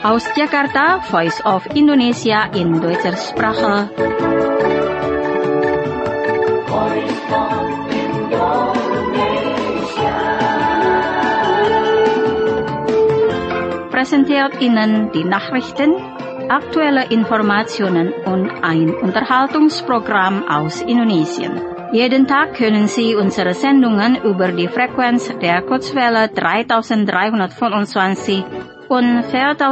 Aus Jakarta, Voice of Indonesia in deutscher Sprache. Präsentiert Ihnen die Nachrichten, aktuelle Informationen und ein Unterhaltungsprogramm aus Indonesien. Jeden Tag können Sie unsere Sendungen über die Frequenz der Kurzwelle 3325 und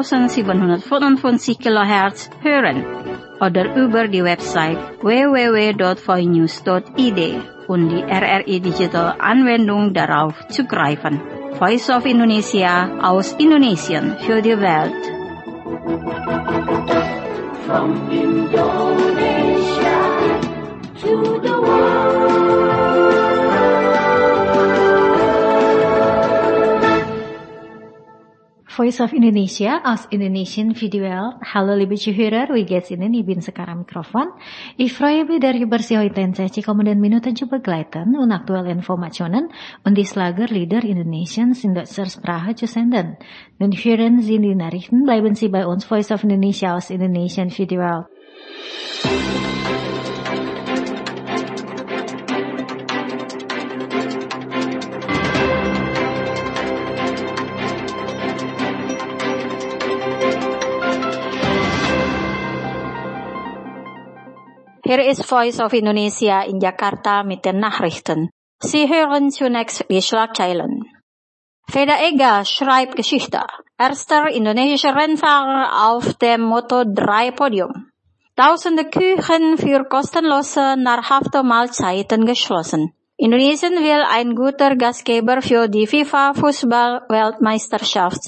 4755 kHz hören oder über die Website www.voinews.id und die RRI Digital Anwendung darauf zugreifen. Voice of Indonesia aus Indonesien für die Welt. From Indonesia to the world. Voice of Indonesia aus Indonesien für die Welt. Hallo liebe Zuhörer, wie geht's Ihnen? Ich bin sekarang Mikrofon. Ich freue mich dari bersih heute Sie kemudian Minuten zu begleiten und aktuelle Informationen und die Slager Lieder Indonesiens in deutscher Sprache zu senden. Nun hören Sie die Nachrichten, bleiben Sie bei uns Voice of Indonesia aus Indonesien für die Welt. Hier ist Voice of Indonesia in Jakarta mit den Nachrichten. Sie hören zunächst die Schlagzeilen. Veda Ega schreibt Geschichte. Erster indonesischer Rennfahrer auf dem Moto3-Podium. Tausende Küchen für kostenlose nahrhafte Mahlzeiten geschlossen. Indonesien will ein guter Gastgeber für die FIFA-Fußball-Weltmeisterschaft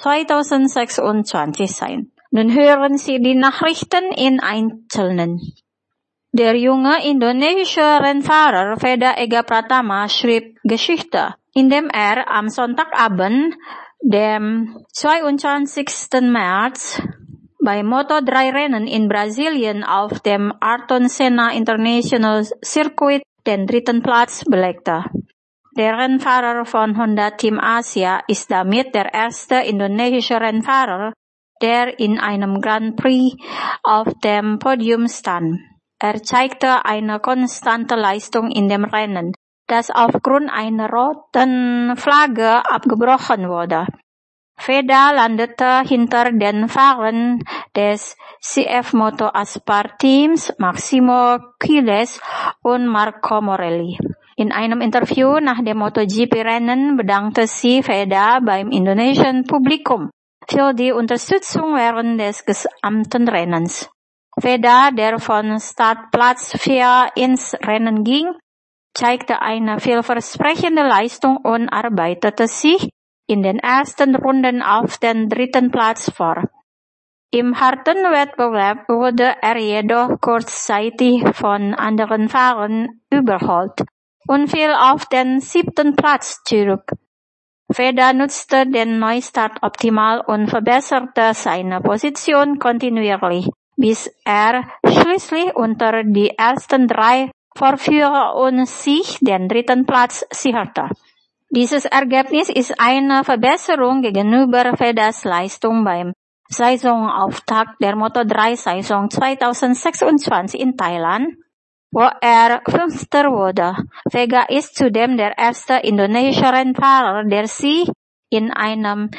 2026 sein. Nun hören Sie die Nachrichten in Einzelnen. Der junge indonesische Rennfahrer Veda Ega Pratama schrieb Geschichte, indem am Sonntagabend, dem 22. März, bei Moto3-Rennen in Brasilien auf dem Ayrton Senna International Circuit den 3. Platz belegte. Der Rennfahrer von Honda Team Asia ist damit der erste indonesische Rennfahrer, der in einem Grand Prix auf dem Podium stand. Er zeigte eine konstante Leistung in dem Rennen, das aufgrund einer roten Flagge abgebrochen wurde. Veda landete hinter den Fahrern des CF Moto Aspar Teams Massimo Quiles und Marco Morelli. In einem Interview nach dem MotoGP-Rennen bedankte sich Veda beim indonesischen Publikum für die Unterstützung während des gesamten Rennens. Veda, der von Startplatz 4 ins Rennen ging, zeigte eine vielversprechende Leistung und arbeitete sich in den ersten Runden auf den 3. Platz vor. Im harten Wettbewerb wurde er jedoch kurzzeitig von anderen Fahrern überholt und fiel auf den 7. Platz zurück. Veda nutzte den Neustart optimal und verbesserte seine Position kontinuierlich, bis er schließlich unter die ersten 3 vorführte und sich den 3. Platz sicherte. Dieses Ergebnis ist eine Verbesserung gegenüber Vedas Leistung beim Saisonauftakt der Moto3-Saison 2026 in Thailand, wo er 5. wurde. Vega ist zudem der erste indonesische Rennfahrer, der sich in einem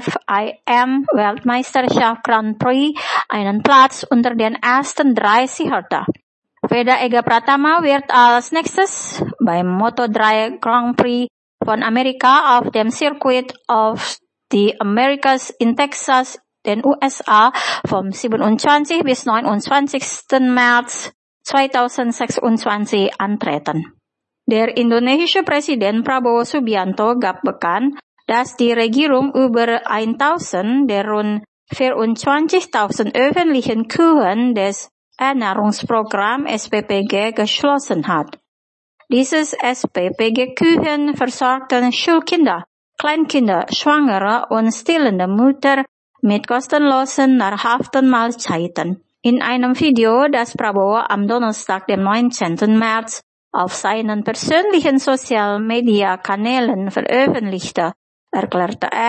FIM-Weltmeisterschaft Grand Prix einen Platz unter den ersten 3 sicherte. Veda Ega Pratama wird als nächstes beim Moto3 Grand Prix von Amerika auf dem Circuit of the Americas in Texas, den USA, vom 27. bis 29. März 2026 antreten. Der indonesische Präsident Prabowo Subianto gab bekannt, dass die Regierung über 1000 der rund 24.000 öffentlichen Küchen des Ernährungsprogramm SPPG geschlossen hat. Dieses SPPG-Küchen versorgten Schulkinder, Kleinkinder, Schwangere und stillende Mütter mit kostenlosen, nahrhaften Mahlzeiten. In einem Video, das Prabowo am Donnerstag, dem 19. März, auf seinen persönlichen Social-Media-Kanälen veröffentlichte, erklärte er,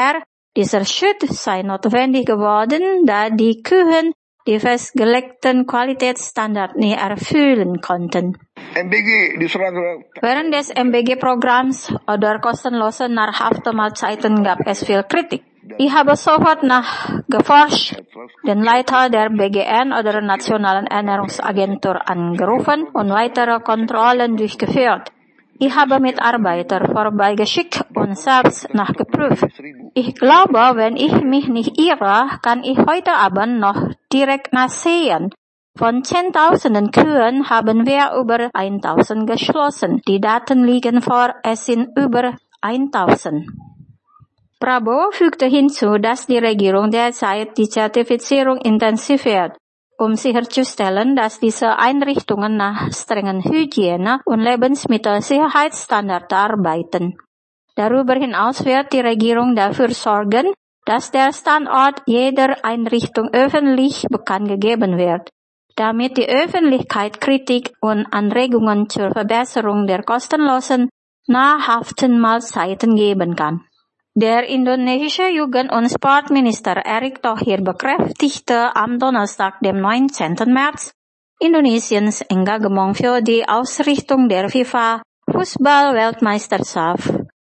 Dieser Schritt sei notwendig geworden, da die Kühen die festgelegten Qualitätsstandards nicht erfüllen konnten. Während des MBG-Programms oder kostenlose nahrhafte Mahlzeiten gab es viel Kritik. Ich habe sofort nachgeforscht, den Leiter der BGN oder Nationalen Ernährungsagentur angerufen und weitere Kontrollen durchgeführt. Ich habe Mitarbeiter vorbeigeschickt und selbst nachgeprüft. Ich glaube, wenn ich mich nicht irre, kann ich heute Abend noch direkt nachsehen. Von Zehntausenden Kühen haben wir über 1000 geschlossen. Die Daten liegen vor, es sind über 1000. Prabowo fügte hinzu, dass die Regierung derzeit die Zertifizierung intensiviert, um sicherzustellen, dass diese Einrichtungen nach strengen Hygiene- und Lebensmittelsicherheitsstandards arbeiten. Darüber hinaus wird die Regierung dafür sorgen, dass der Standort jeder Einrichtung öffentlich bekannt gegeben wird, damit die Öffentlichkeit Kritik und Anregungen zur Verbesserung der kostenlosen, nahrhaften Mahlzeiten geben kann. Der indonesische Jugend- und Sportminister Erick Thohir bekräftigte am Donnerstag, dem 19. März, Indonesiens Engagement für die Ausrichtung der FIFA-Fußball-Weltmeisterschaft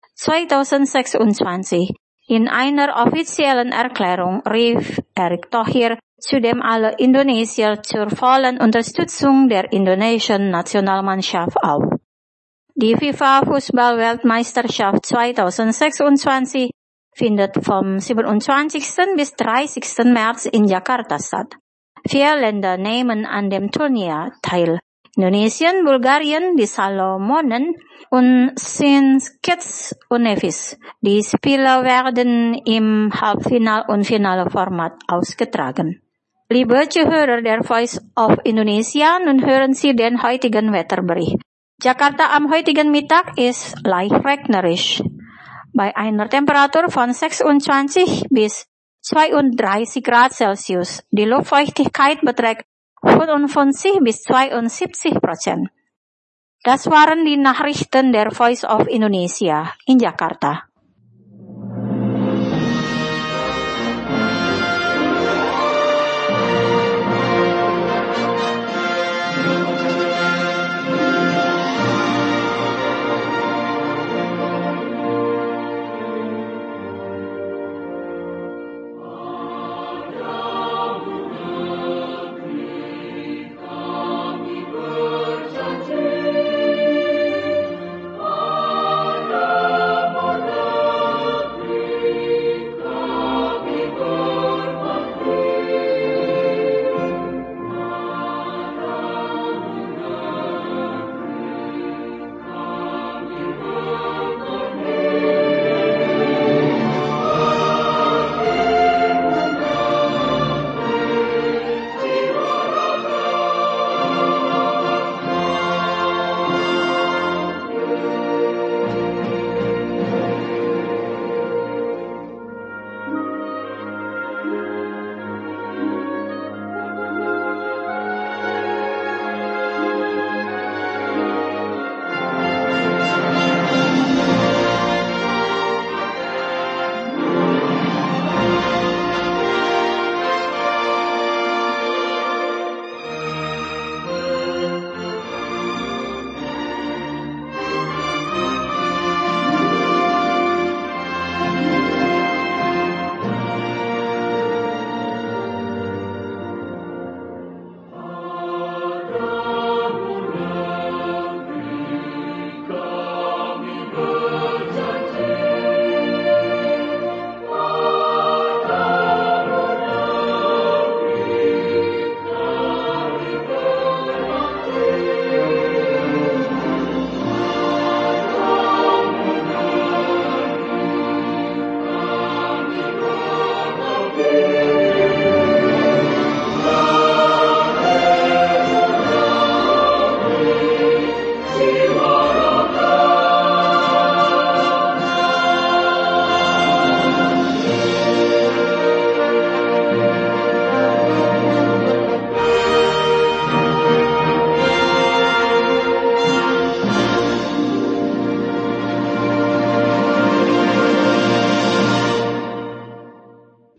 2026. In einer offiziellen Erklärung rief Erick Thohir zudem alle Indonesier zur vollen Unterstützung der indonesischen Nationalmannschaft auf. Die FIFA-Fußball-Weltmeisterschaft 2026 findet vom 27. bis 30. März in Jakarta statt. 4 Länder nehmen an dem Turnier teil. Indonesien, Bulgarien, die Salomonen und St. Kitts und Nevis. Die Spiele werden im Halbfinal- und Finale-Format ausgetragen. Liebe Zuhörer der Voice of Indonesia, nun hören Sie den heutigen Wetterbericht. Jakarta am heutigen Mittag ist leicht regnerisch. Bei einer Temperatur von 26 bis 32 Grad Celsius. Die Luftfeuchtigkeit beträgt 55 bis 72%. Das waren die Nachrichten der Voice of Indonesia in Jakarta.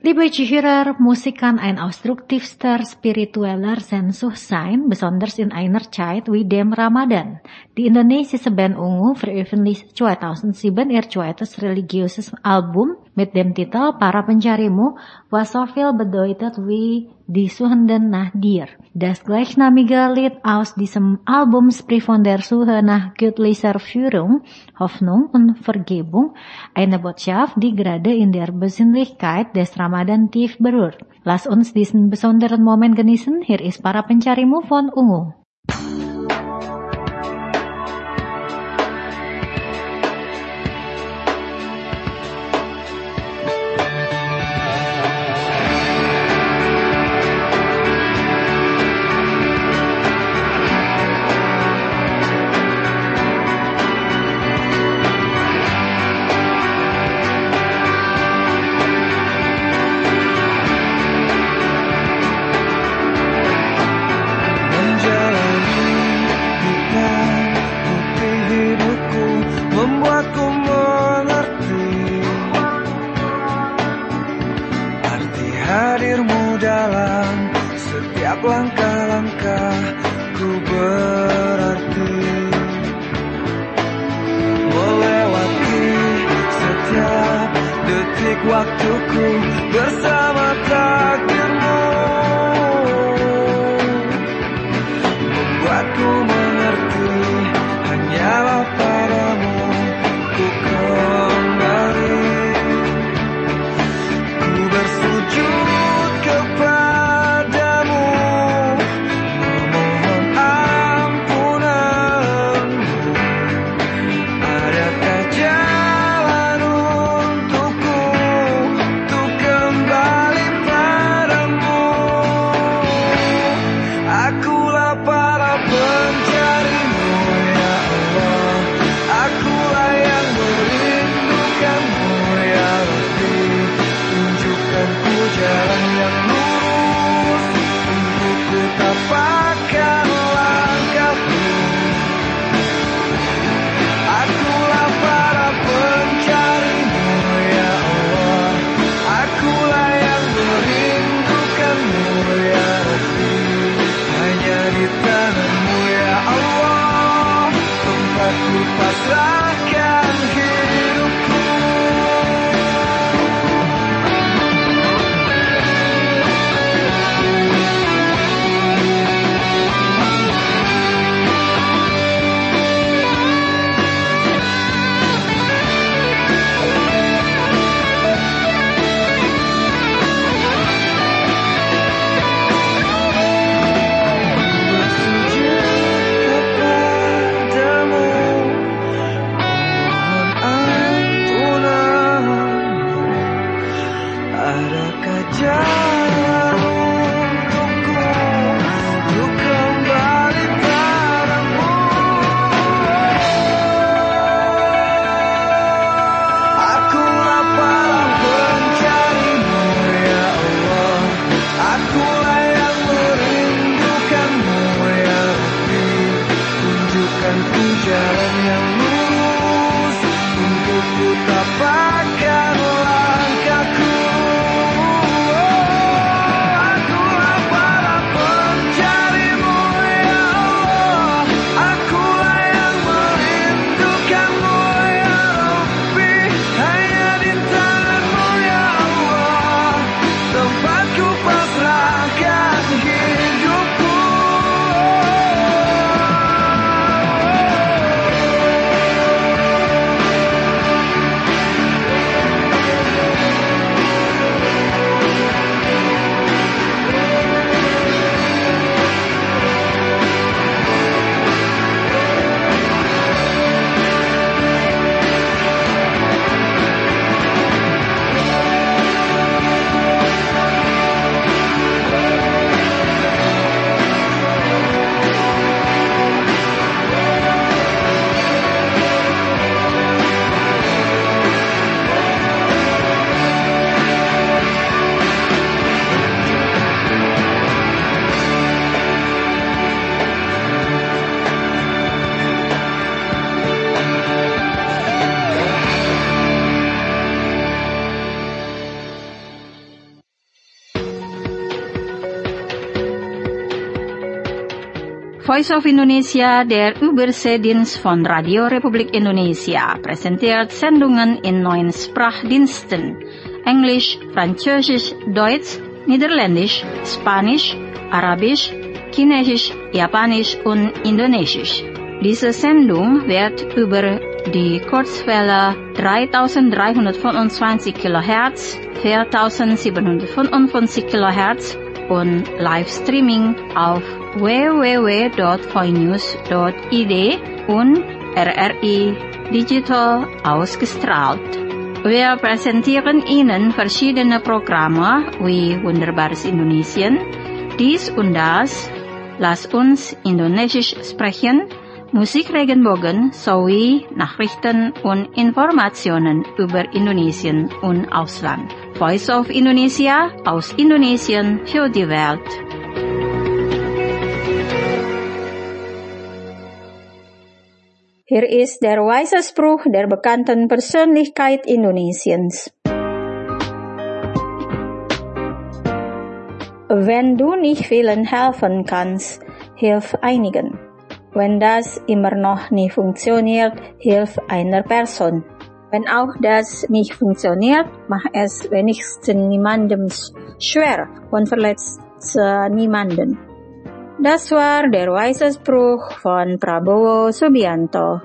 Liebe Zuhörer, Musik kann ein ausdrucktivster spiritueller Sehnsucht sein, besonders in einer Zeit wie dem Ramadan. Die indonesische Band Ungu veröffentlichte 2007 ihr zweites religiöses Album mit dem Titel Para Pencarimu, was so viel bedeutet wie Die Suchenden nach dir. Das gleichnamige Lied aus diesem Album spricht von der Suche nach göttlicher Führung, Hoffnung und Vergebung, eine Botschaft, die gerade in der Besinnlichkeit des Ramadan tief berührt. Lass uns diesen besonderen Moment genießen. Hier ist Para Pencarimu von Ungu. Langkah-langkahku berarti melewati setiap detik waktuku bersama takdirmu, membuatku mengerti hanyalah padamu ku kembali, ku bersujud kepadamu. Jalan yang lurus untuk ku tapakkan langkahku. Akulah para pencarimu ya Allah, akulah yang merindukanmu ya Rabbi. Hanya di tanganmu ya Allah tempatku pasrahkan hidupku. Jalan yang lurus untuk ku tapakkan langkahku. Akulah para pencarimu ya Allah, akulah yang merindukanmu ya Rabbi. Hanya di tanganmu ya Allah tempatku pasrahkan hidupku. Voice of Indonesia, der Überseedienst von Radio Republik Indonesia, präsentiert Sendungen in 9 Sprachdiensten: Englisch, Französisch, Deutsch, Niederländisch, Spanisch, Arabisch, Chinesisch, Japanisch und Indonesisch. Diese Sendung wird über die Kurzwelle 3325 kHz, 4755 kHz und Livestreaming auf www.voinews.id und RRI Digital ausgestrahlt. Wir präsentieren Ihnen verschiedene Programme wie Wunderbares Indonesien, dies und das, Lass uns Indonesisch sprechen, Musik Regenbogen sowie Nachrichten und Informationen über Indonesien und Ausland. Voice of Indonesia aus Indonesien für die Welt. Hier ist der weise Spruch der bekannten Persönlichkeit Indonesiens. Wenn du nicht vielen helfen kannst, hilf einigen. Wenn das immer noch nicht funktioniert, hilf einer Person. Wenn auch das nicht funktioniert, mach es wenigstens niemandem schwer und verletze niemanden. Das war der weise Spruch von Prabowo Subianto.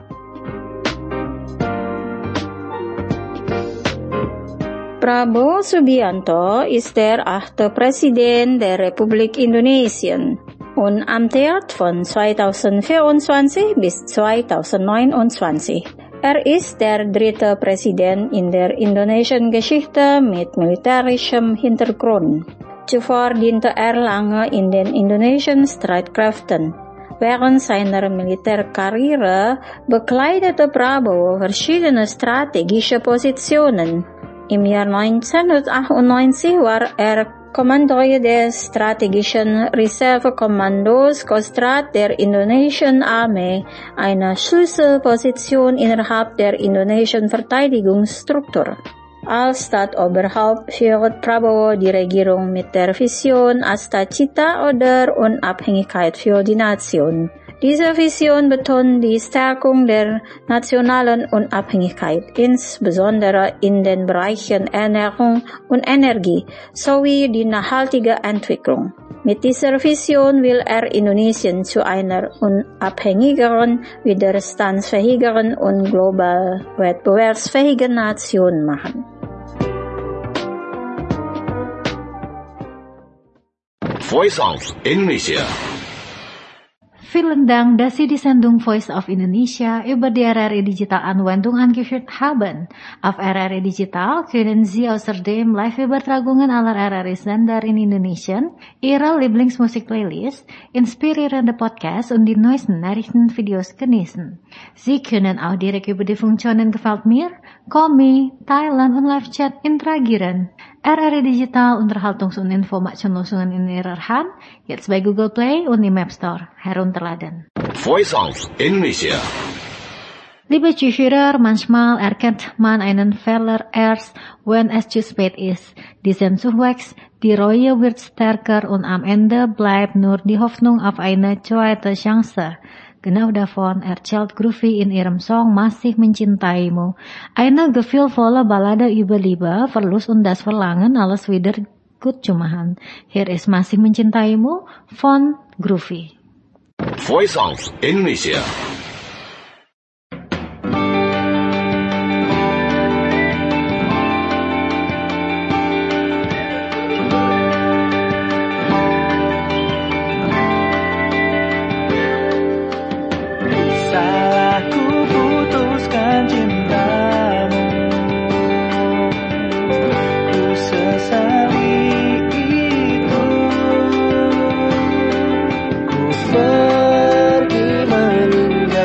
Prabowo Subianto ist der 8. Präsident der Republik Indonesien und amtiert von 2024 bis 2029. Er ist der 3. Präsident in der indonesischen Geschichte mit militärischem Hintergrund. Zuvor diente er lange in den indonesischen Streitkräften. Während seiner Militärkarriere bekleidete Prabowo verschiedene strategische Positionen. Im Jahr 1998 war er Kommandeur des strategischen Reservekommandos Kostrad der indonesischen Armee, eine Schlüsselposition innerhalb der indonesischen Verteidigungsstruktur. Als Staatsoberhaupt führt Prabowo die Regierung mit der Vision Cita oder Unabhängigkeit für die Nation. Diese Vision betont die Stärkung der nationalen Unabhängigkeit, insbesondere in den Bereichen Ernährung und Energie, sowie die nachhaltige Entwicklung. Mit dieser Vision will er Indonesien zu einer unabhängigeren, widerstandsfähigeren und global wettbewerbsfähigen Nation machen. Voice of Indonesia. Vielen Dank, dass Sie die Sendung Voice of Indonesia über die RRI Digital Anwendung angehört haben. Auf RRI Digital können Sie außerdem Live-Übertragungen aller RRI-Sender in Indonesien, Ihre Lieblingsmusik-Playlist, inspirierende Podcasts und die neuesten Nachrichtenvideos genießen. Sie können auch direkt über die Funktionen Gefällt mir, Call Me, Thailand und Live-Chat interagieren. RRI Digital Unterhaltungs- und Informationslösungen in Ihrer Hand, jetzt bei Google Play und im App Store herunterladen. Voice of Indonesia. Liebe Zuhörer, manchmal erkennt man einen Fehler erst, wenn es zu spät ist. Diesen Zuwachs, die Reue wird stärker und am Ende bleibt nur die Hoffnung auf eine zweite Chance. Genau davon erzählt Groovy in ihrem Song Masih Mencintaimu. Eine gefühlvolle Ballade über Liebe, Verlust und das Verlangen, alles wieder gut zu machen. Hier ist Masih Mencintaimu von Groovy. Voice of Indonesia. Pergi meninggalkan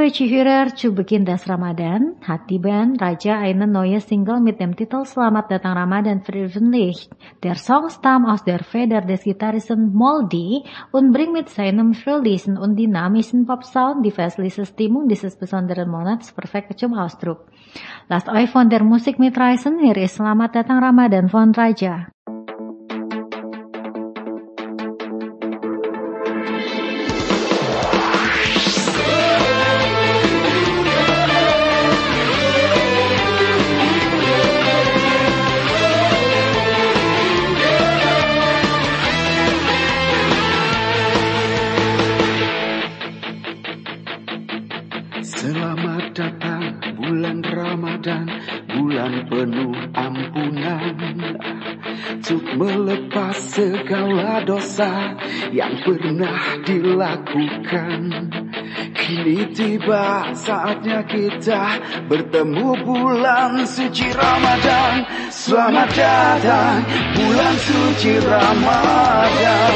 liebe Zuhörer, zu Beginn des Ramadan hat die Band Raja eine neue Single mit dem Titel Selamat Datang Ramadan veröffentlicht. Der Song stammt aus der Feder des Gitarristen Moldy und bringt mit seinem fröhlichen und dynamischen Pop-Sound die festliche Stimmung dieses besonderen Monats perfekt zum Ausdruck. Lasst euch von der Musik mitreißen, hier ist Selamat Datang Ramadan von Raja. Selamat datang bulan Ramadan, bulan penuh ampunan, untuk melepas segala dosa yang pernah dilakukan. Kini tiba saatnya kita bertemu bulan suci Ramadan. Selamat datang bulan suci Ramadan.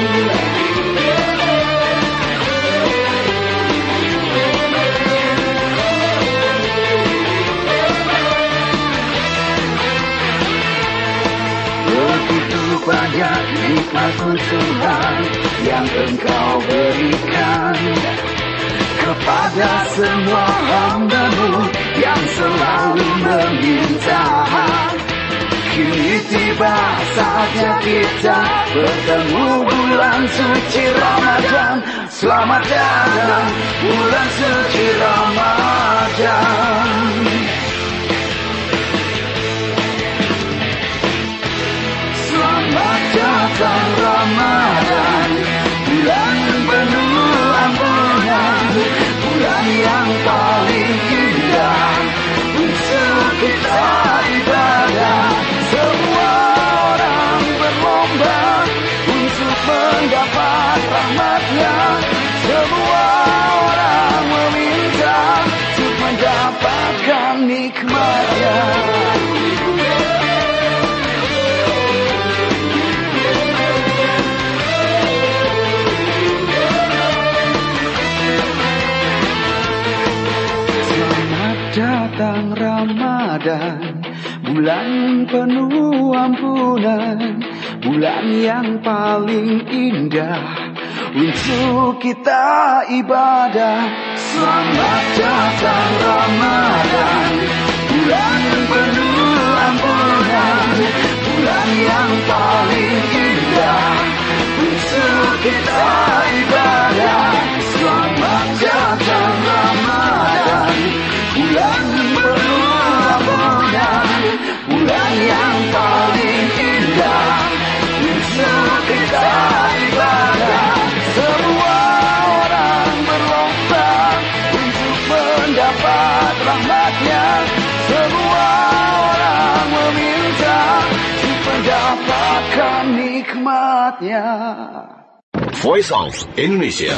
Banyak nikmat Tuhan yang Engkau berikan kepada semua hamba-Mu yang selalu meminta. Kini tiba saatnya kita bertemu bulan suci Ramadan. Selamat datang bulan suci Ramadan. Selamat datang Ramadan, bulan penuh ampunan, bulan yang paling indah untuk kita ibadah. Semua orang berlomba untuk mendapat rahmat-Nya. Semua orang meminta untuk mendapatkan nikmat-Nya. Datang Ramadan, bulan penuh ampunan, bulan yang paling indah untuk kita ibadah. Selamat datang Ramadan, bulan penuh ampunan, bulan yang paling indah untuk kita ibadah. Selamat datang Ramadan, bulan penuh ampunan, bulan yang paling indah untuk kita ibadah. Semua orang berlomba untuk mendapat rahmat-Nya. Semua orang meminta untuk mendapatkan nikmat-Nya. Voice of Indonesia.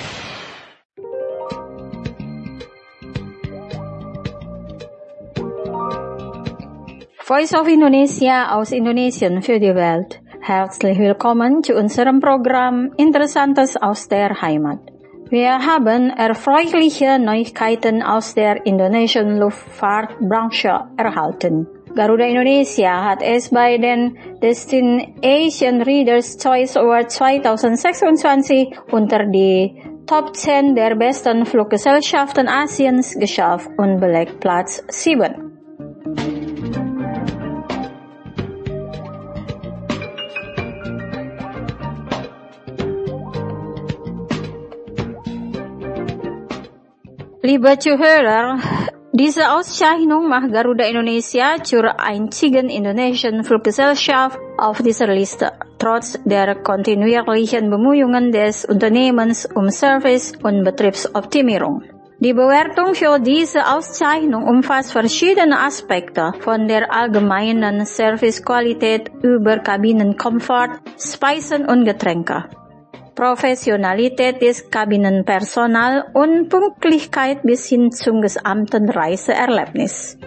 Voice of Indonesia aus Indonesien für die Welt. Herzlich willkommen zu unserem Programm Interessantes aus der Heimat. Wir haben erfreuliche Neuigkeiten aus der indonesischen Luftfahrtbranche erhalten. Garuda Indonesia hat es bei den Destination Readers Choice Award 2026 unter die Top 10 der besten Fluggesellschaften Asiens geschafft und belegt Platz 7. Liebe Zuhörer, diese Auszeichnung macht Garuda Indonesia zur einzigen indonesischen Fluggesellschaft auf dieser Liste, trotz der kontinuierlichen Bemühungen des Unternehmens um Service- und Betriebsoptimierung. Die Bewertung für diese Auszeichnung umfasst verschiedene Aspekte, von der allgemeinen Servicequalität über Kabinenkomfort, Speisen und Getränke, Professionalität des Kabinenpersonals und Pünktlichkeit bis hin zum gesamten Reiseerlebnis.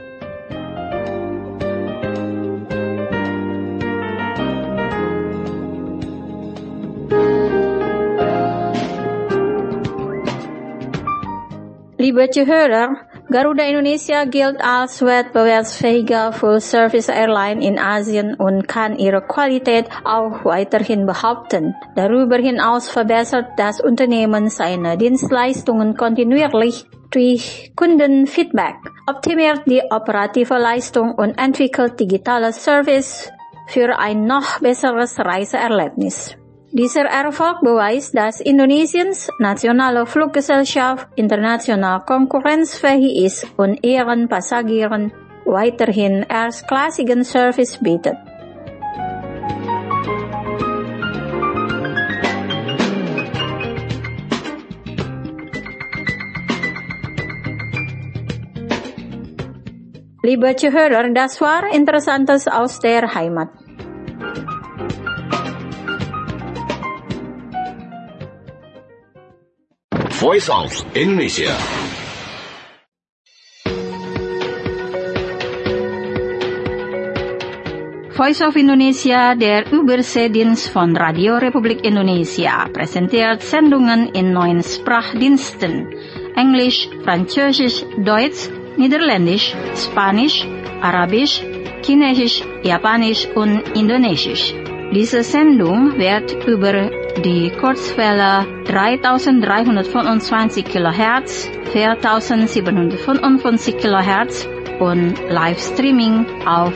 Liebe Zuhörer, Garuda Indonesia gilt als wettbewerbsfähige Full-Service-Airline in Asien und kann ihre Qualität auch weiterhin behaupten. Darüber hinaus verbessert das Unternehmen seine Dienstleistungen kontinuierlich durch Kundenfeedback, optimiert die operative Leistung und entwickelt digitale Service für ein noch besseres Reiseerlebnis. Dieser Erfolg beweist, dass Indonesiens nationale Fluggesellschaft international konkurrenzfähig ist und ihren Passagieren weiterhin erstklassigen Service bietet. Liebe Zuhörer, das war Interessantes aus der Heimat. Voice of Indonesia. Voice of Indonesia, der Überseedienst von Radio Republik Indonesia, präsentiert Sendungen in 9 Sprachdiensten: Englisch, Französisch, Deutsch, Niederländisch, Spanisch, Arabisch, Chinesisch, Japanisch und Indonesisch. Diese Sendung wird über die Kurzwelle 3325 kHz, 4755 kHz und Livestreaming auf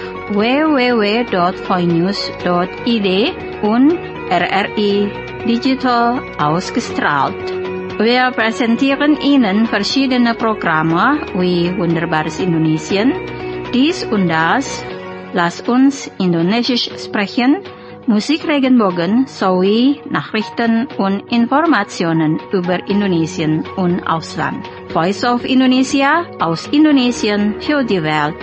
www.voinews.id und RRI Digital ausgestrahlt. Wir präsentieren Ihnen verschiedene Programme wie Wunderbares Indonesien, dies und das, Lass uns Indonesisch sprechen, Musik Regenbogen sowie Nachrichten und Informationen über Indonesien und Ausland. Voice of Indonesia, aus Indonesien für die Welt.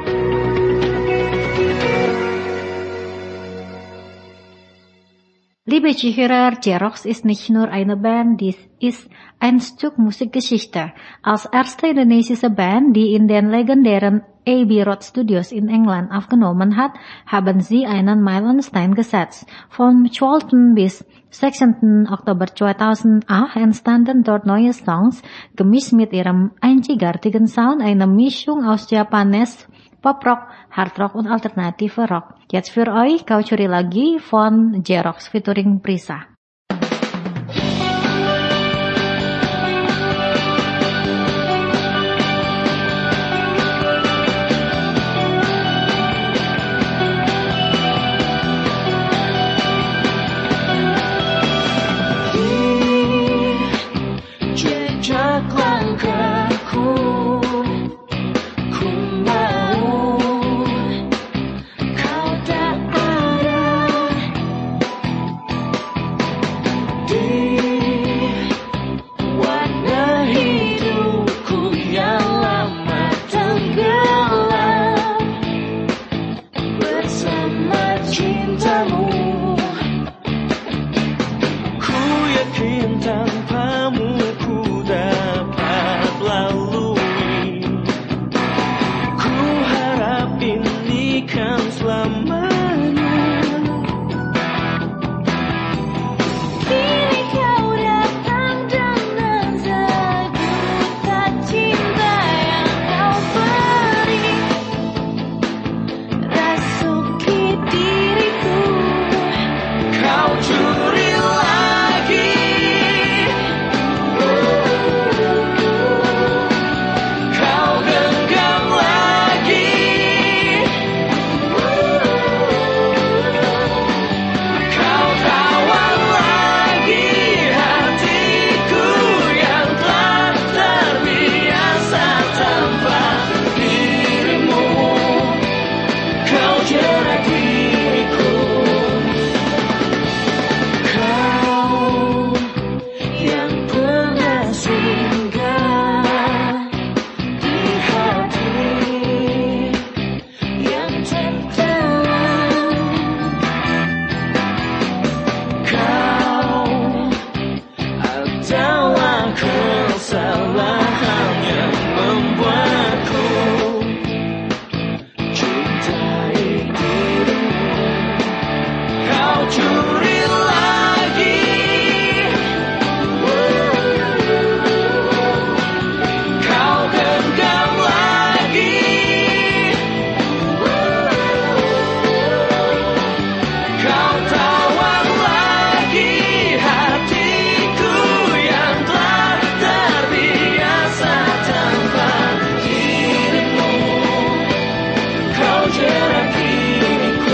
Liebe Zuhörer, Jerox ist nicht nur eine Band, dies ist ein Stück Musikgeschichte. Als erste indonesische Band, die in den legendären Abbey Road Studios in England aufgenommen hat, haben sie einen Meilenstein gesetzt. Vom 12. bis 16. Oktober 2008 entstanden dort neue Songs, gemischt mit ihrem einzigartigen Sound, eine Mischung aus Japanes, Pop-Rock, Hard-Rock und alternative Rock. Jetzt für euch Kau Curi Lagi von Jerox featuring Prisa. jerat diriku.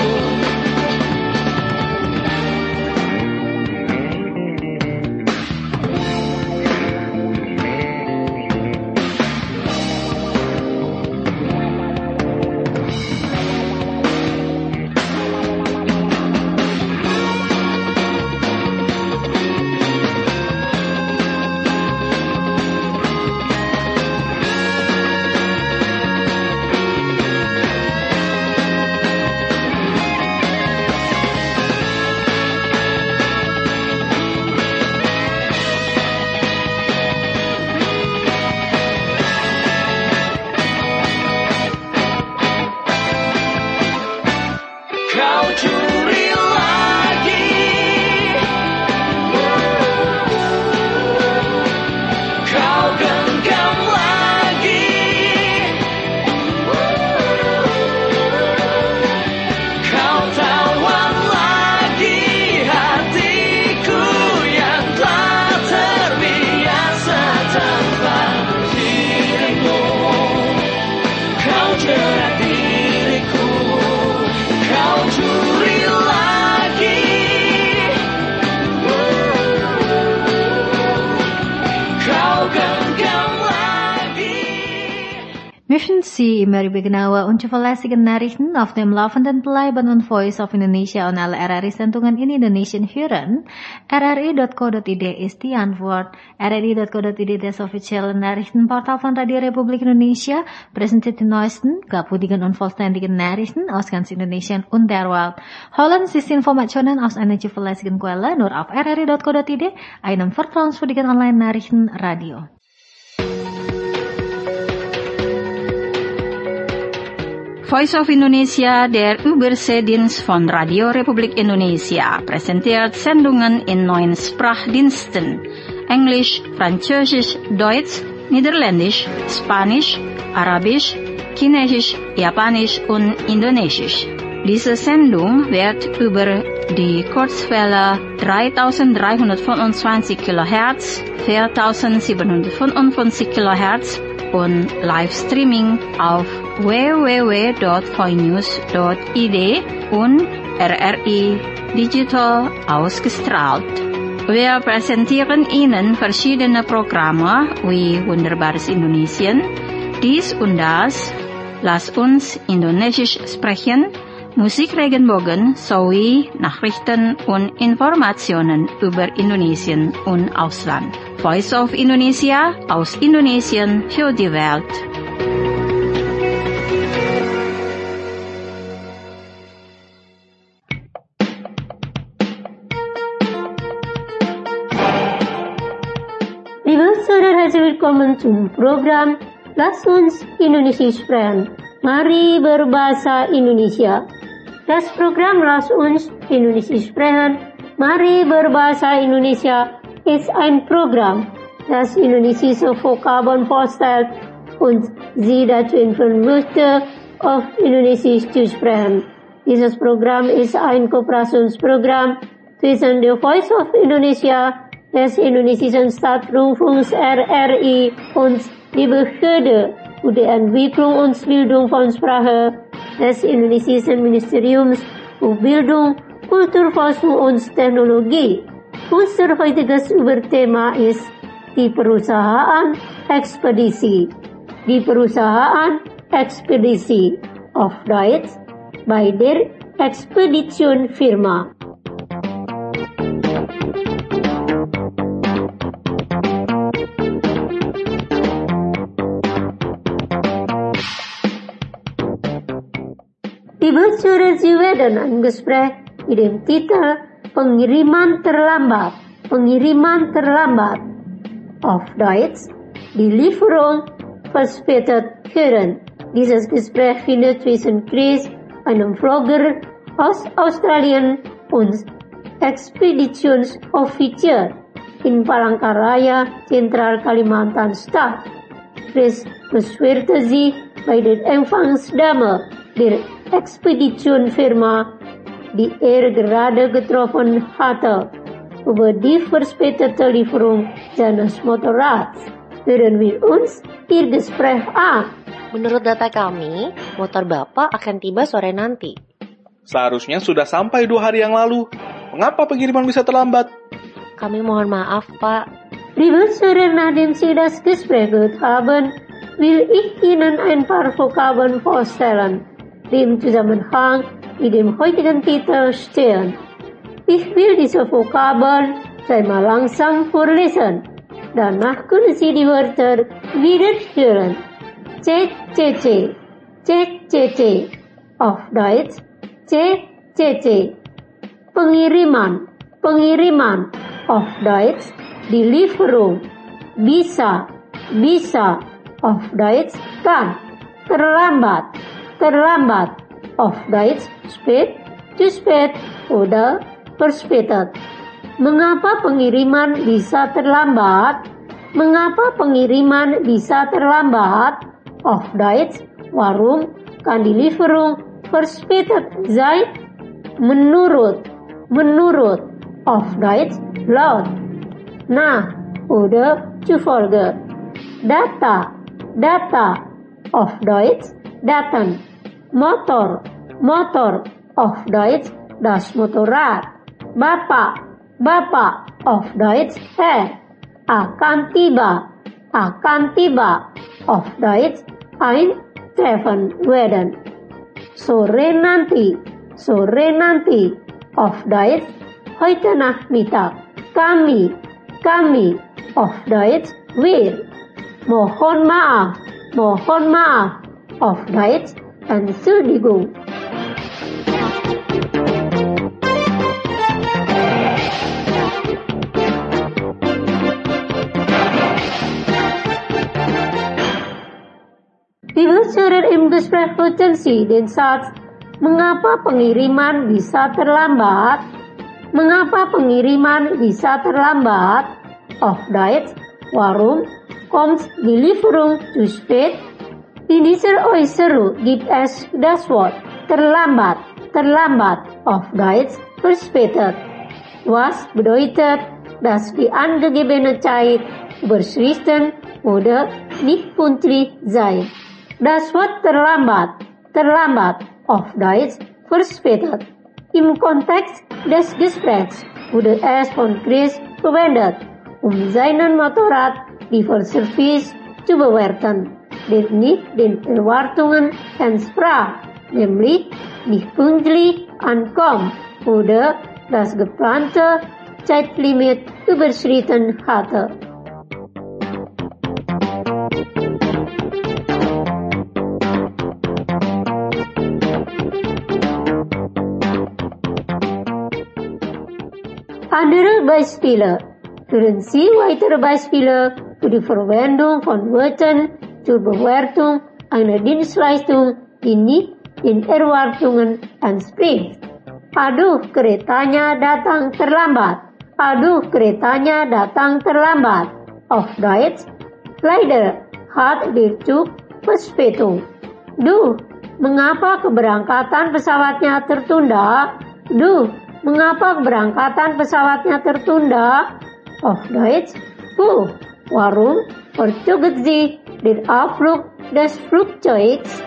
Kau curi lagi, kau genggam lagi, kau tawan lagi hatiku yang telah terbiasa tanpa dirimu. Kau jerat diriku, kau curi lagi, kau genggam lagi. Möchten Sie immer über genaue und zuverlässige Nachrichten auf dem laufenden bleiben und Voice of Indonesia und alle RRI-Sendungen in Indonesien hören? RRI.co.id ist die Antwort. RRI.co.id, das offizielle Nachrichtenportal von Radio Republik Indonesia, präsentiert die neuesten, glaubwürdigen und vollständigen Nachrichten aus ganz Indonesien und der Welt. Holen Sie Informationen aus einer zuverlässigen Quelle nur auf RRI.co.id, einem vertrauenswürdigen Online-Nachrichtenradio. Voice of Indonesia, der Überseedienst von Radio Republik Indonesia, präsentiert Sendungen in 9 Sprachdiensten: Englisch, Französisch, Deutsch, Niederländisch, Spanisch, Arabisch, Chinesisch, Japanisch und Indonesisch. Diese Sendung wird über die Kurzwelle 3325 kHz, 4755 kHz und Livestreaming auf www.voinews.id und RRI Digital ausgestrahlt. Wir präsentieren Ihnen verschiedene Programme wie Wunderbares Indonesien, dies und das, Lass uns Indonesisch sprechen, Musik Regenbogen sowie Nachrichten und Informationen über Indonesien und Ausland. Voice of Indonesia, aus Indonesien für die Welt. Liebe Saudara, herzlich willkommen zum Programm Lass uns Indonesisch sprechen. Mari berbahasa Indonesia. Das Programm Lass uns Indonesisch sprechen, Mari berbahasa Indonesia ist ein Programm, das indonesische Vokabeln vorstellt und Sie dazu informieren möchte, auf Indonesisch zu sprechen. Dieses Programm ist ein Kooperationsprogramm zwischen der Voice of Indonesia, des indonesischen Staatsrundfunks RRI und die Behörde für die Entwicklung und Bildung von Sprache des indonesischen Ministeriums für Bildung, Kulturforschung und Technologie. Unser heutiges Überthema ist die Perusahaan Expedisi. Die Perusahaan Expedisi, auf Deutsch bei der Expedition Firma. Liebe Zuhörer, Sie werden ein Gespräch mit dem Titel Pengiriman terlambat. Pengiriman terlambat. Auf Deutsch, die Lieferung verspätet hören. Dieses Gespräch findet zwischen Chris, einem Flogger aus Australien, und Expeditionsoffizier in Palangkaraya, Zentral Kalimantan statt. Chris beschwerte sich bei der Empfangsdame der Expeditionsfirma, die gerade getroffen hatte, über die verspätete Lieferung seines Motorrads. Hören wir uns Ihr Gespräch an. Menurut data kami, motor Bapak akan tiba sore nanti. Seharusnya sudah sampai 2 hari yang lalu. Mengapa pengiriman bisa terlambat? Kami mohon maaf, Pak. Liebe Zuhörer, nachdem Sie das Gespräch gehört haben, will ich Ihnen ein paar Vokabeln vorstellen, die im Zusammenhang mit dem heutigen Titel stehen. Ich will diese Vokabeln zweimal langsam vorlesen. Danach können Sie die Wörter wiederhören. CCC, CCC, auf Deutsch CCC. Pengiriman, pengiriman, auf Deutsch Lieferung. Bisa, bisa, auf Deutsch kann. Terlambat, terlambat, auf Deutsch spät, zu spät oder verspätet. Mengapa pengiriman bisa terlambat? Mengapa pengiriman bisa terlambat? Auf Deutsch, warum kann die Lieferung verspätet sein? Menurut, menurut, auf Deutsch laut. Nach oder zufolge. Data, data, auf Deutsch Daten. Motor, motor, auf Deutsch das Motorrad. Bapak, bapak, auf Deutsch Herr. Akan tiba, auf Deutsch eintreffen werden. Sore nanti, auf Deutsch heute Nachmittag. Kami, auf Deutsch wir. Mohon maaf, auf Deutsch Entschuldigung. Liebe Zuhörer, im Gespräch hörten Sie den Satz, mengapa pengiriman bisa terlambat? Mengapa pengiriman bisa terlambat? Auf Deutsch, warum kommt die Lieferung zu spät? In dieser Äußerung gibt es das Wort terlambat, terlambat, auf Deutsch verspätet. Was bedeutet, dass die angegebene Zeit überschritten oder nicht pünktlich sein. Das Wort terlambat, terlambat, auf Deutsch verspätet. Im Kontext des Gesprächs wurde es von Chris verwendet, seinen Motorrad Lieferservice zu bewerten, der nicht den Erwartungen entsprach, nämlich nicht pünktlich ankommt oder das geplante Zeitlimit überschritten hatte. Andere Beispiele. Hören Sie weitere Beispiele für die Verwendung von Wörtern zur Bewertung einer Dienstleistung, die nicht den Erwartungen entspricht. Aduh, keretanya datang terlambat. Aduh, keretanya datang terlambat. Auf Deutsch, leider hat der Zug Verspätung. Duh, mengapa keberangkatan pesawatnya tertunda? Duh, mengapa keberangkatan pesawatnya tertunda? Auf Deutsch, warum verzögert sich der Abflug des Flugzeugs?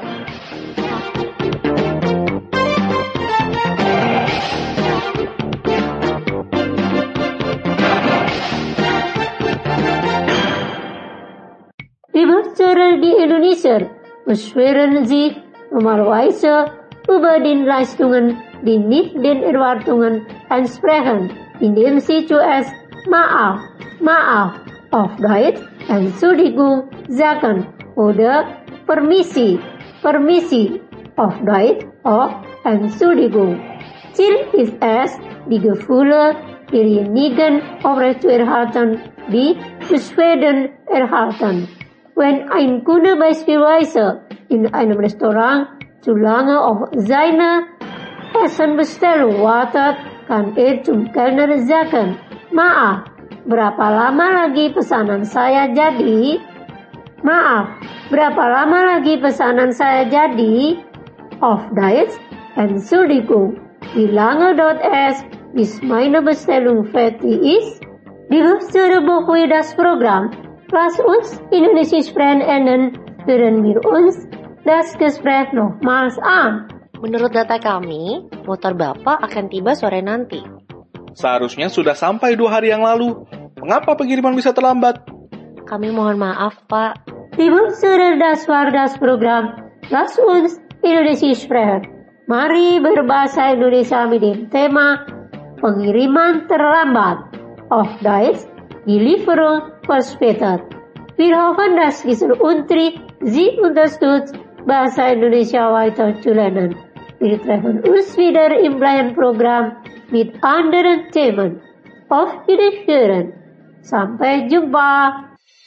Liebe Zuhörer, die Indonesia beschweren sich normalerweise über die Leistungen, die nicht den Erwartungen entsprechen, indem sie zuerst Maaf, maaf, auf Deutsch Entschuldigung sagen oder Permisi, permisi, auf Deutsch auch Entschuldigung. Ziel ist es, die Gefühle derjenigen aufrechtzuerhalten, die Beschwerden erhalten. Wenn ein Kunde beispielsweise in einem Restaurant zu lange auf seine Essenbestellung wartet, kann er zum Kellner sagen, maaf, berapa lama lagi pesanan saya jadi? Maaf, berapa lama lagi pesanan saya jadi? Auf Deutsch, Entschuldigung, wie lange dauert es, bis meine Bestellung fertig ist? Liebe Zuhörer, bevor wir das Programm Lass uns Indonesisch sprechen enden, hören wir uns das Gespräch nochmals an. Menurut data kami, motor Bapak akan tiba sore nanti. Seharusnya sudah sampai 2 hari yang lalu. Mengapa pengiriman bisa terlambat? Kami mohon maaf, Pak. Liebe Zuhörer, das war das Programm Lass uns Indonesisch sprechen. Mari berbahasa Indonesia mit dem Thema Pengiriman terlambat. Auf Deutsch, die Lieferung verspätet. Wir hoffen, dass dieser Unterricht Sie unterstützt, Bahasa Indonesia weiter zu lernen. Wir treffen uns wieder im gleichen Programm mit anderen Themen. Auf Wiederhören. Sampai jumpa.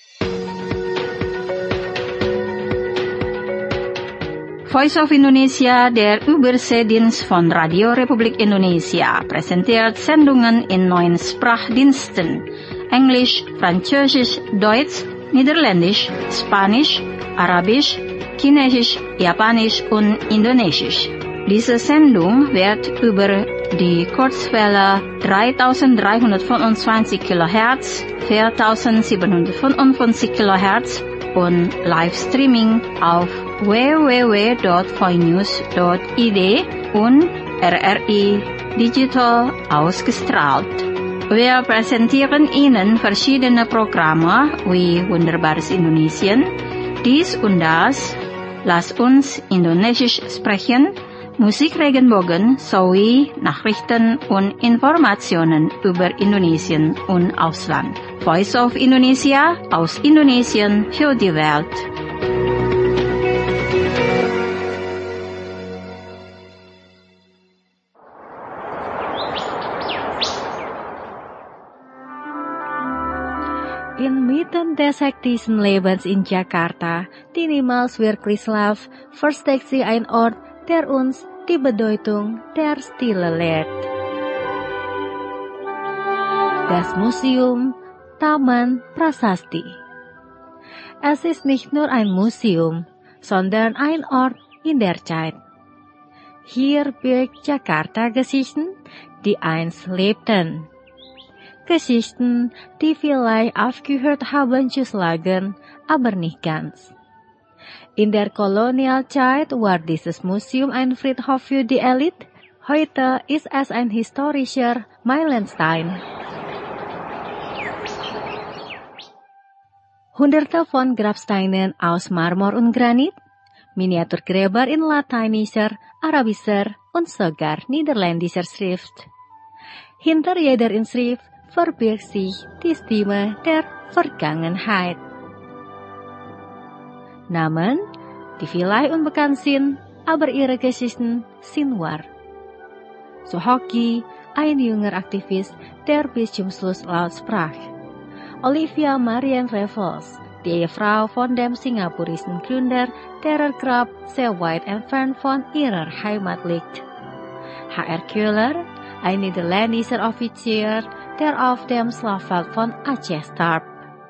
Voice of Indonesia, der Überseedienst von Radio Republik Indonesia, präsentiert Sendungen in 9 Sprachdiensten: Englisch, Französisch, Deutsch, Niederländisch, Spanisch, Arabisch, Chinesisch, Japanisch und Indonesisch. Diese Sendung wird über die Kurzwelle 3325 kHz, 4755 kHz und Livestreaming auf www.voinews.id und RRI Digital ausgestrahlt. Wir präsentieren Ihnen verschiedene Programme wie Wunderbares Indonesien, dies und das, Lass uns Indonesisch sprechen, Musik Regenbogen sowie Nachrichten und Informationen über Indonesien und Ausland. Voice of Indonesia, aus Indonesien für die Welt. Inmitten des hektischen Lebens in Jakarta, die niemals wirklich Schlaf, versteckt sich ein Ort, der uns die Bedeutung der Stille lehrt. Das Museum Taman Prasasti. Es ist nicht nur ein Museum, sondern ein Ort in der Zeit. Hier birgt Jakarta Geschichten, die einst lebten. Geschichten, die vielleicht aufgehört haben zu schlagen, aber nicht ganz. In der Kolonialzeit war dieses Museum ein Friedhof für die Elite. Heute ist es ein historischer Meilenstein. Hunderte von Grabsteinen aus Marmor und Granit, Miniaturgräber in lateinischer, arabischer und sogar niederländischer Schrift. Hinter jeder Inschrift verbirgt sich die Stimme der Vergangenheit. Namen, die vielleicht unbekannt sind, aber ihre Geschichten sind wahr. Suhoki, ein junger Aktivist, der bis zum Schluss laut sprach. Olivia Marianne Raffles, die Ehefrau von dem singapurischen Gründer, deren Grab sehr weit entfernt von ihrer Heimat liegt. H.R. Köhler, ein niederländischer Offizier, der auf dem Schlachtfeld von Aceh starb.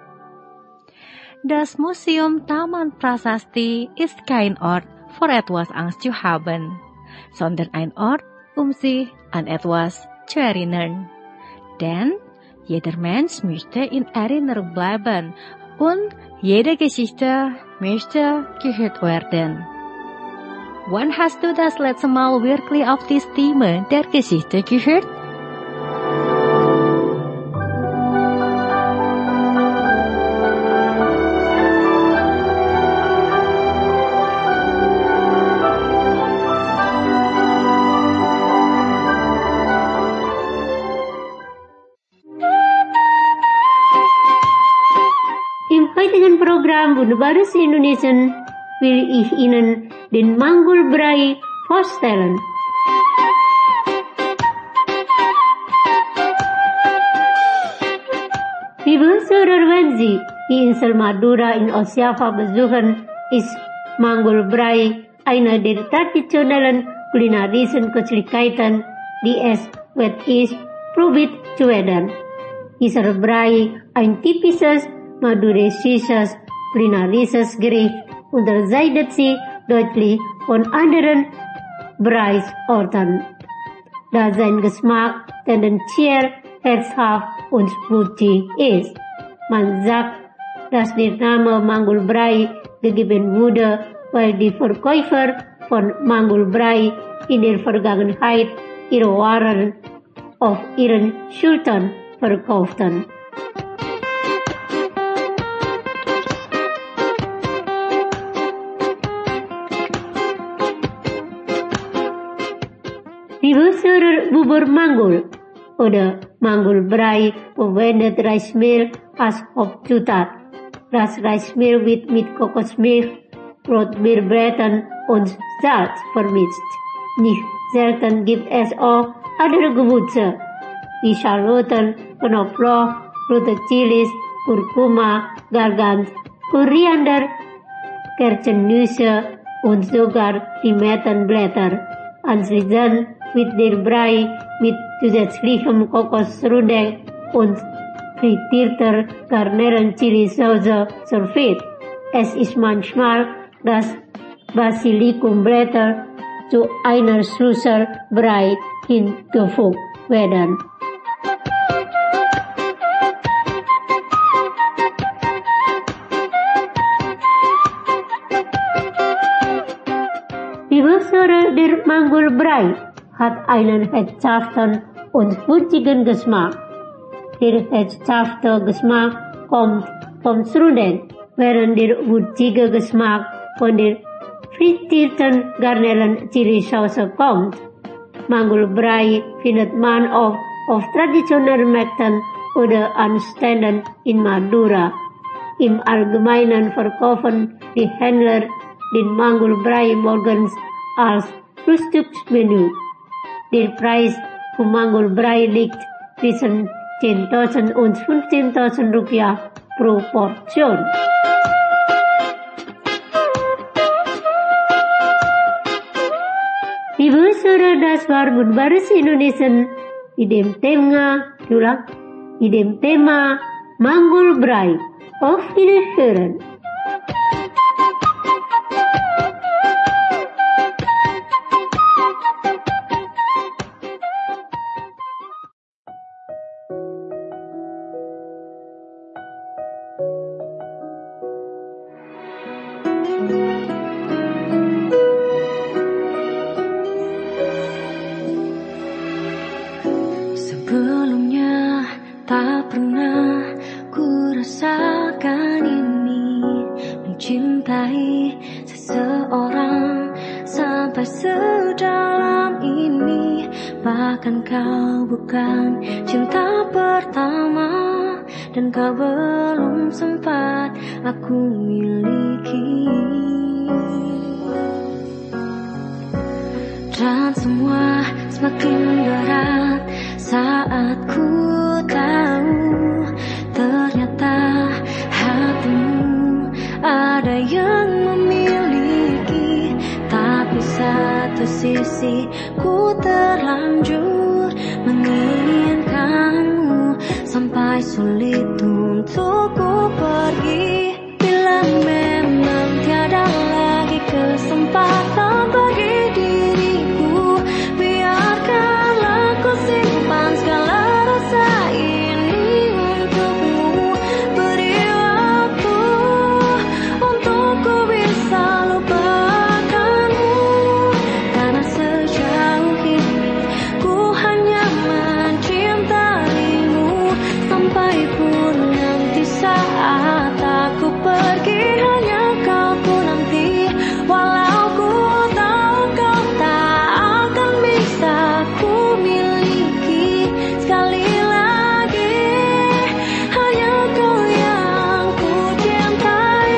Das Museum Taman Prasasti ist kein Ort, für etwas Angst zu haben, sondern ein Ort, sich an etwas zu erinnern. Denn jeder Mensch möchte in Erinnerung bleiben und jede Geschichte möchte gehört werden. Wann hast du das letzte Mal wirklich auf die Stimme der Geschichte gehört? Wunderbares Indonesian will ich Ihnen den Manggul-Brei vorstellen. Liebe Zuhörer, wenn Sie die Insel Madura in Ostjava besuchen, ist Manggul-Brei eine der traditionellen kulinarischen Köstlichkeiten, die es wert ist, probiert zu werden. Dieser Brei, ein typisches maduresisches kulinarisches Gericht, unterscheidet sich deutlich von anderen Breisorten, da sein Geschmack tendenziell herzhaft und fruchtig ist. Man sagt, dass der Name Manggul-Brei gegeben wurde, weil die Verkäufer von Mangelbrei in der Vergangenheit ihre Waren auf ihren Schultern verkauften. Die besere Bubur Manggul oder Mangelbrei verwendet Reismehl als Hauptzutat. Das Reismehl wird mit Kokosmilch, Rotbeerblättern und Salz vermischt. Nicht selten gibt es auch andere Gewürze wie Schalotten, Knoblauch, rote Chilis, Kurkuma, Gargant, Koriander, Kerzenüsse und sogar Limettenblätter. Anschließend wird der Brei mit zusätzlichem Kokosründel und frittierter Garnelen-Chili-Sauce serviert. Es ist manchmal, dass Basilikumblätter zu einer süßen Brei hinzugefügt werden. Die Besere der Mangelbrei hat einen herzhaften und würzigen Geschmack. Der herzhafte Geschmack kommt vom Strudel, während der würzige Geschmack von der frittierten Garnelen-Chili-Sauce kommt. Mangelbrei findet man oft auf traditionellen Märkten oder an Ständen in Madura. Im Allgemeinen verkaufen die Händler den Mangelbrei morgens als Frühstücksmenü. Der Preis für Mangelbrei liegt zwischen 10.000 und 15.000 Rupiah pro Portion. Die Besere, das war Budbaris Indonesian in dem Thema Mangelbrei. Auf Wiederhören. Sebelumnya tak pernah ku rasakan ini, mencintai seseorang sampai sedalam ini. Bahkan kau bukan cinta pertama, dan kau belum sempat aku miliki. Dan semua semakin berat saat ku tahu ternyata hatimu ada yang memiliki. Tapi satu sisi ku terlanjur menginginkanmu sampai sulit untuk ku pergi. Bila memang tiada lagi kesempatan bagi diriku, biarkanlah ku simpan segala rasa ini untukmu. Beri waktu untuk ku bisa lupakanmu, karena sejauh ini ku hanya mencintaimu. Sampai pun nanti saat aku pergi, hanya kau ku nanti. Walau ku tahu kau tak akan bisa ku miliki sekali lagi, hanya kau yang ku cintai,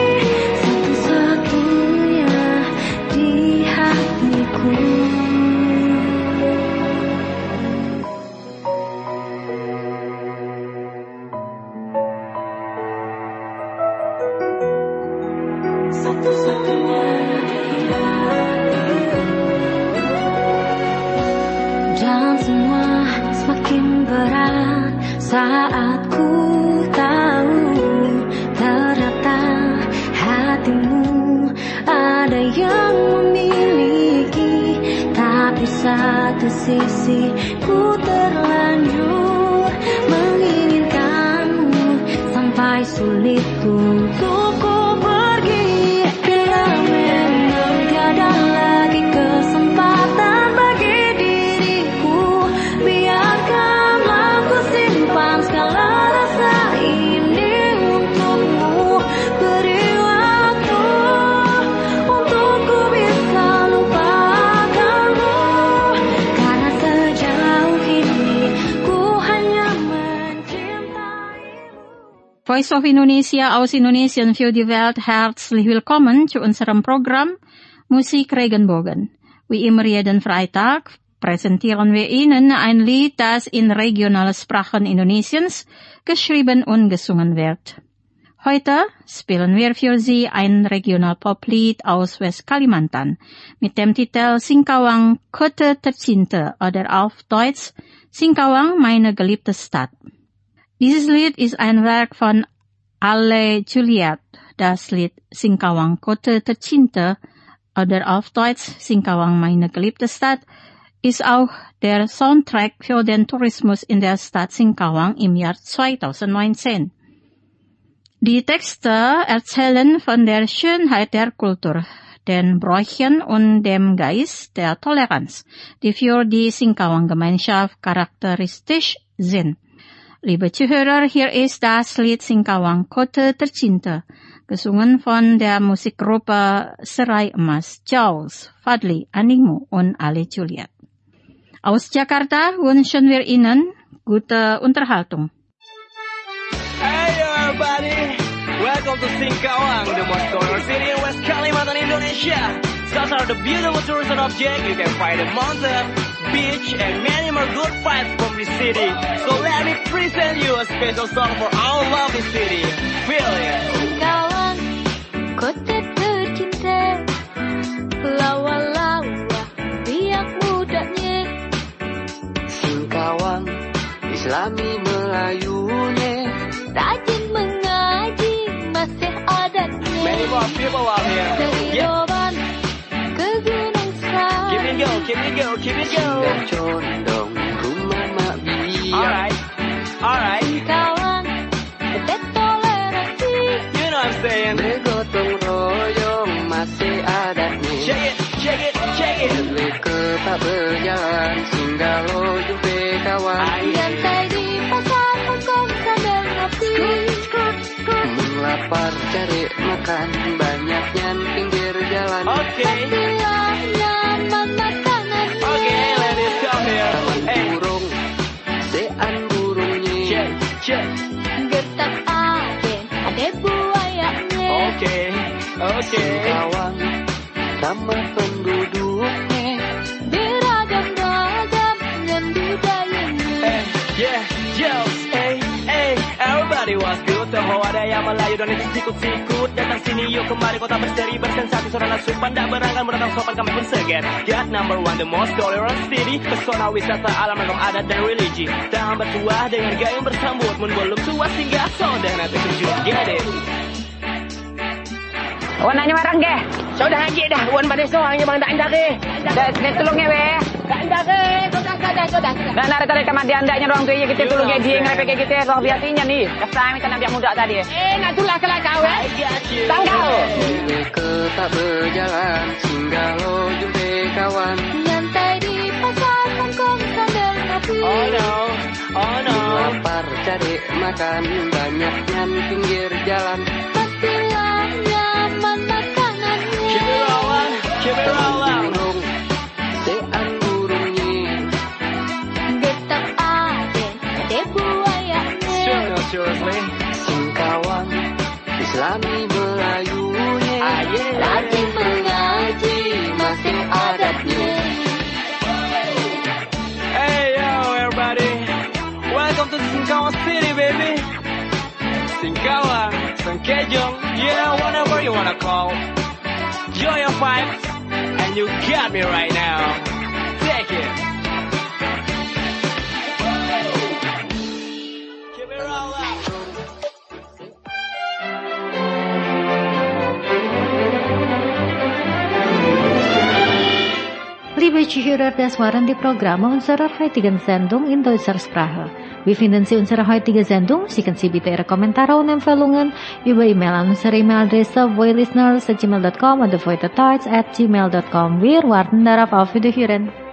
satu-satunya di hatiku. Satu-satunya di hatiku. Dan semua semakin berat saat ku tahu ternyata hatimu ada yang memiliki. Tapi satu sisi ku terlanjur menginginkanmu sampai sulit untuk ku pergi. Voice of Indonesia aus Indonesien für die Welt herzlich willkommen zu unserem Programm Musik Regenbogen. Wie immer jeden Freitag präsentieren wir Ihnen ein Lied, das in regionalen Sprachen Indonesiens geschrieben und gesungen wird. Heute spielen wir für Sie ein Regional-Pop-Lied aus West-Kalimantan mit dem Titel Singkawang Kota Tercinta oder auf Deutsch Singkawang meine geliebte Stadt. Dieses Lied ist ein Werk von Ale Juliet. Das Lied Singkawang Kota Tercinta oder auf Deutsch Singkawang meine geliebte Stadt ist auch der Soundtrack für den Tourismus in der Stadt Singkawang im Jahr 2019. Die Texte erzählen von der Schönheit der Kultur, den Bräuchen und dem Geist der Toleranz, die für die Singkawang-Gemeinschaft charakteristisch sind. Liebe Zuhörer, hier ist das Lied Singkawang Kota Tercinta, gesungen von der Musikgruppe Serai Emas, Jules, Fadli, Animu und Ale Juliet. Aus Jakarta wünschen wir Ihnen gute Unterhaltung. Hey everybody, welcome to Singkawang, the most tourist city in West Kalimantan, Indonesia. Such are the beautiful tourism objects. You can find a mountain, beach, and many more good vibes from this city. So let me present you a special song for our lovely city. Feel it. Singkawang, kota tercinta, lawa-lawa, biak mudanya. Singkawang, Islami Melayunya, Rajin mengaji, masih adatnya. Many more people out here. Dari Yeah. Roban ke Gunung Sari. Keep it go, keep it go, keep it go. dan condong rumah mak biak. Alright. Singkawang, kota toleransi. You know what I'm saying. Bergotong royong masih adatnya. Shake it. Ke tak berjalan, singgah lo jumpa kawan. Nyantai di pasar Hongkong sambil ngopi. Lapar cari makan, banyaknya pinggir jalan. Okay, Nyaman makanannya. ladies come here. Hey, Burung, sean burungnya. check. Getak ada buayanya. Okay. Singkawang sama penduduknya. Beragam-ragam dengan budayanya. Hey, everybody was good. Semua ada yang Melayu dan itu sikut-sikut. Datang sini yuk kembali kota berseri bersensasi. Sorana supan tak berangkat mendatang sopan kami pun segan. God number one, the most tolerant city. Pesona wisata alam ragam adat dan religi. Tak bertuah dengan gayung bersambut. Mun belum tua singgah sodah nanti kejut. Get it. Wan nanya marang ke? Sudah haji dah. Wan pada soalnya bang tak indah ke? Dah tolongnya weh. Tak indah ke? Sudah. Nah, tarik kamar dia andaknya ruang tu ya kita tolong dia ngerepek kita soal biasanya ni. Kesami tanam dia muda tadi. Nak tulah kelah kau eh. Tangkau. Ke tak berjalan, singgah lo jumpa kawan. Nyantai di pasar Hongkong sambil ngopi. Oh no. Lapar cari makan, banyaknya pinggir jalan. Pastilah nyaman makanannya. Keep it rolling. Burung, sean burungnya. Getak ada buayanya. Seriously. Singkawang, Islami Melayunya. Rajin mengaji, masih adatnya. Hey yo everybody, welcome to Singkawang City baby. Singkawang, Sengkejong, yeah whatever you wanna call. Enjoy your vibes, and you got me right now. Take it. Keep it rolling. Liebe Zuhörer, das waren die Programme unserer heutigen Sendung in deutscher Sprache. Wir finden Sie unsere heutige Sendung. Sie können Sie bitte Ihre Kommentare und Empfehlungen über E-Mail an unsere E-Mail-Adresse voilisteners@gmail.com oder voitedeutsch@gmail.com. Wir warten darauf. Auf Wiederhören.